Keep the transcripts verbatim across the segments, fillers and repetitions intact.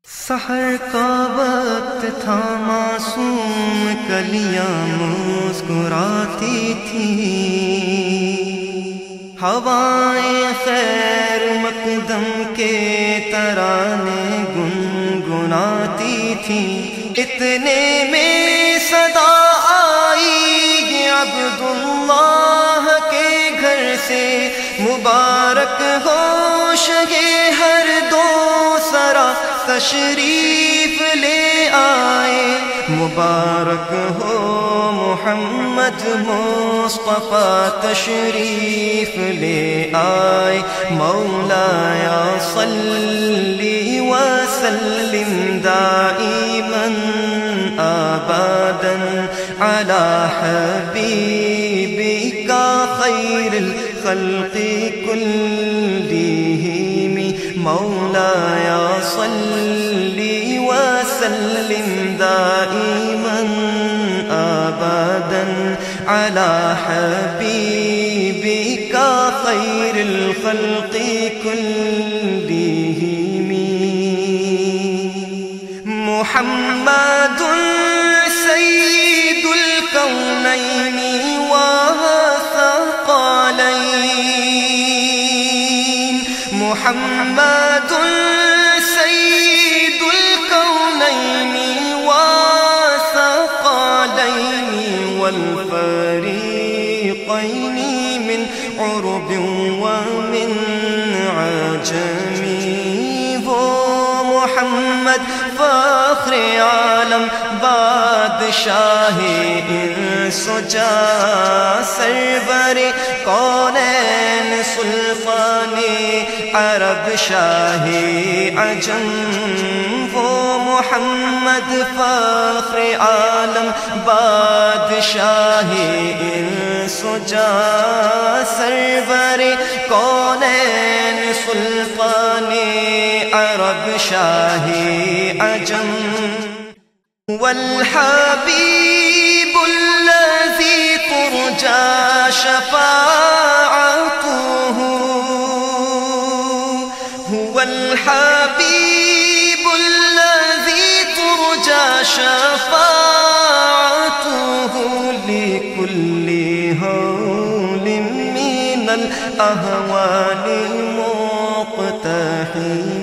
سحر کا وقت تھا، معصوم کلیاں مسکراتی تھیں، ہوائیں خیر مقدم کے ترانے گنگناتی تھیں۔ اتنے میں صدا آئی عبداللہ کے گھر سے، مبارک ہو شگے ہر دو سرا تشریف لے آئے، مبارک ہو محمد مصطفیٰ تشریف لے آئے۔ مولایا صلی وسلم دائما ابدا علی حبیبک خیر الخلق کلہم، مولایا صلی وسلم دائما ابدا علی حبیبک خیر الخلق کلہم۔ محمد سید الکونین والثقلین، محمد سید الکونین والثقلین والفریقین من عرب ومن عجم، وہ محمد فخر عالم بادشاہ انس و جاں، سرور کونین سلطان عرب شاہ عجم، وہ محمد فخر عالم بادشاہ انس و جاں، سرور کونین سلطان عرب شاہ عجم، والحبیب الذی ترجى شفاعته، هو الحبیب الذی ترجى شفاعته لكل هول من الأهوال مقتحم۔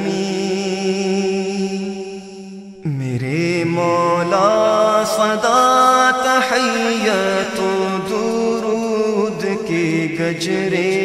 میرے مولا صدا تحیت و درود کے گجرے،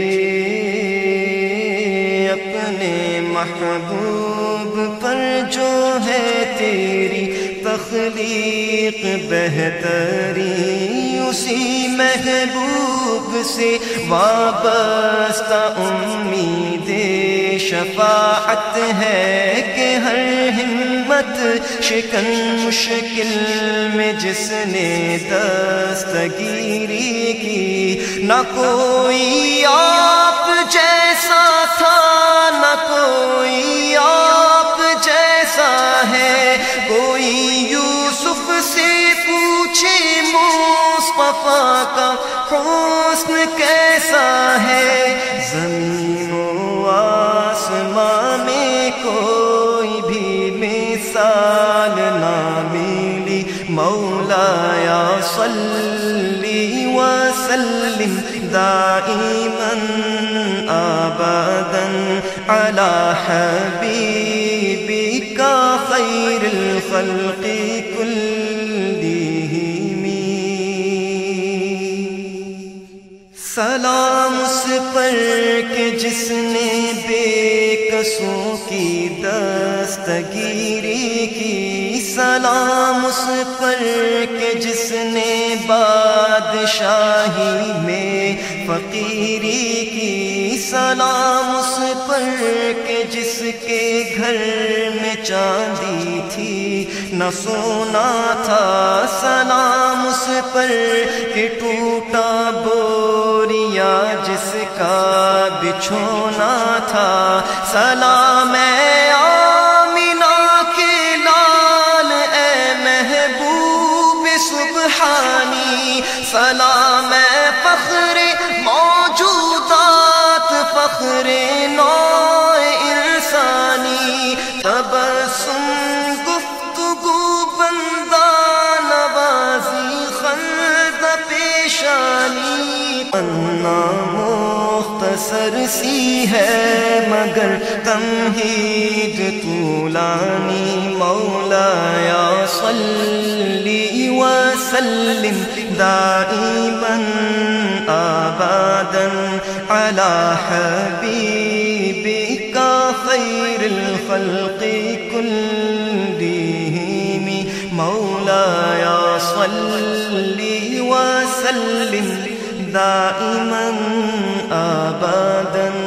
اپنے محبوب پر جو ہے تیری تخلیق بہتری، اسی محبوب سے وابستہ امید شفاعت ہے کہ ہر ہمت شکن مشکل میں جس نے دستگیری کی، نہ کوئی آپ جیسا تھا نہ کوئی آپ جیسا ہے، کوئی یوسف سے پوچھے مصطفیٰ کا حسن کیسا ہے، زمین و آسمان میں کوئی بھی مثال نہ ملی، مولایا صلی وسلم دائما ابدا علی حبیبک خیر الخلق کلہم۔ سلام اس پر کہ جس نے بے قصوں کی دستگیری کی، سلام اس پر کہ جس نے بادشاہی میں فقیری کی، سلام اس پر کہ جس کے گھر میں چاندی تھی نہ سونا تھا، سلام اس پر کہ ٹوٹا بوریا جس کا بچھونا تھا، سلام اے آمینہ کے لال اے محبوب سبحانی، سلام اے فخر موجودات فخر نوع انسانی، تبسم سن گفتگو بندہ نوازی خلد پیشانی انا مختصر سی ہے مگر تمہید طولانی مولایا صلی وسلم دائما ابدا علی حبیبک خیر الخلق کلہم مولایا صلی وسلم دائما ابدا